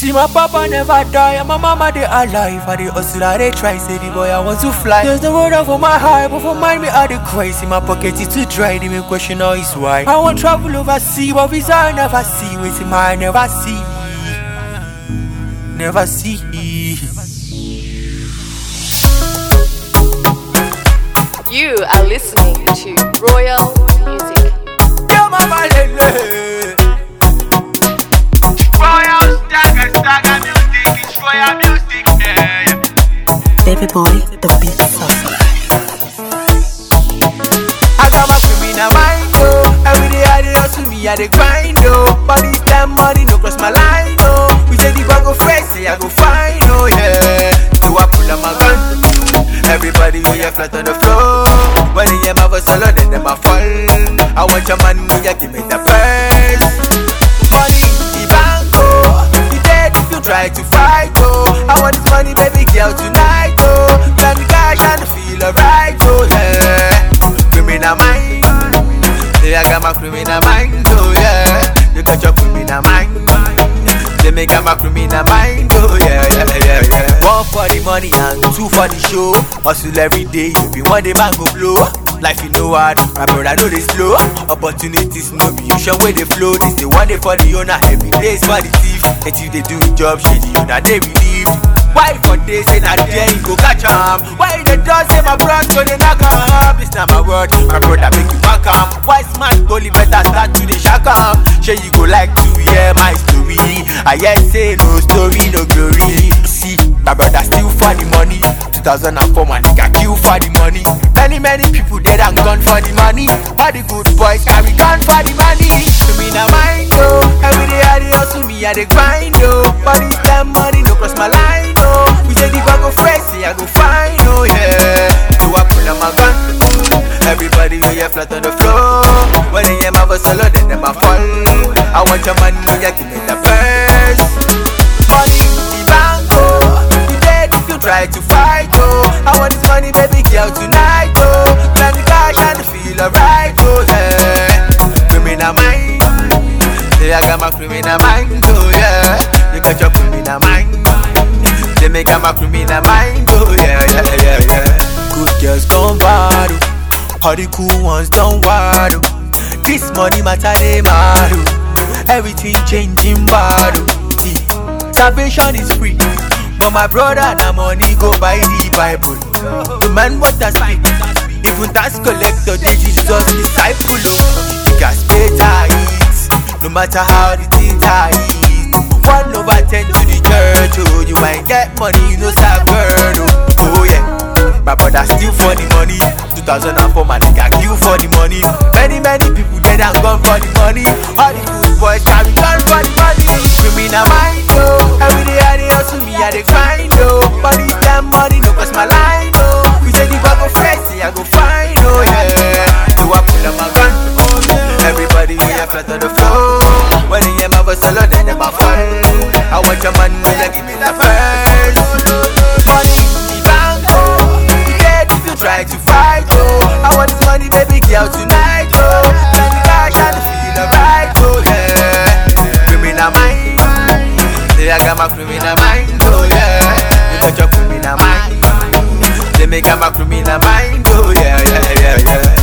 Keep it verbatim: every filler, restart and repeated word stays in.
See my papa never die, and my mama they alive. I they hustle, I they try, say the boy I want to fly. There's the road out for my heart, but for mine me I they cry. See my pocket is too dry, they me question how it's why. I want travel overseas, but visa I never see. Wait till my never see, never see. You are listening to Royal Music. Yo, mama, lele. Royal Stagger, Stagger Music, it's Royal Music, yeah. Baby boy, the beat saucer. I got my criminal mind, oh. Every day I dey hustle me, I dey grind, oh. But this time money no cross my line, oh. We say the bag go fresh, say I go fine, oh yeah. So I pull up my gun. Everybody we are flat on the floor. When they hear my voice solo, then them a fall. I want your man, will you give me the first? Money, the bank, oh. You dead if you try to fight, oh. I want this money, baby girl, tonight, oh. Plan the cash and feel alright, oh yeah. Criminal mind, yeah, I got my criminal mind, oh yeah. You got your criminal mind. They make my criminal mind, oh yeah, yeah, yeah, yeah. One for the money and two for the show. Hustle every day, you be one day man go blow. Life you know hard, my brother know they slow. Opportunities no be usual where they flow. This the one day for the owner, every day is for the thief. Until they do job, shit, the owner they relieve. Why for days say not there you go catch 'em? Why they just say my bros so they knock 'em? This not my word, my brother make you back 'em. Why smart goalie better start to the shack 'em? Sure you go like to hear my story. I yet say no story, no glory. See, my brother still for the money. two thousand four man, he got killed for the money. Many, many people dead and gone for the money. All the good boys carry gun for the money. Criminal mind, oh. Every day I dey hustle me, I dey grind, oh. But this time money no cross my line, oh. We say the bag go fresh, say I go fine, oh yeah. So I pull up my gun. Everybody we are flat on the floor. When they hear my voice solo, then them a fall. I want your money, yeah, give me the first. Money, the bank, oh. You dead if you try to fight, oh. I want this money, baby girl, tonight, oh. Plan the cash and feel alright, oh yeah. Criminal mind, yeah, I got my criminal mind, oh yeah. You got your criminal mind. They make my criminal mind, oh yeah, yeah, yeah, yeah. Good girls gone bad, oh. All the cool ones don't worry. This money matter they matter. Everything changing bad. See, salvation is free, but my brother na money go buy the Bible. The man what a speak. Even tax collector they Jesus disciple. You got pay tithes, no matter how the thing tight. One over ten to the church, oh. You might get money, you know serve girl, oh. Oh yeah. My brother steal for the money. two thousand four man, they got killed for the money. Many, many people dead and gone for the money. All the good boys carry gun for the money. Criminal mind, oh. Every day I dey hustle me, I dey grind, oh. But this time money no cross my line, oh. We say the bag go fresh, say I go fine, oh yeah. So I pull up my gun. Everybody we are flat on the floor. When they hear my voice solo, then them a fall. I want your money, yeah, give me the first. Money, the bank, oh. Try to fight, oh. I want this money, baby girl, tonight, oh. Plan the cash and feel alright, oh yeah. Criminal mind, yeah, I got my criminal mind, oh yeah. You got your criminal mind. They make my criminal mind, oh yeah, yeah, yeah, yeah.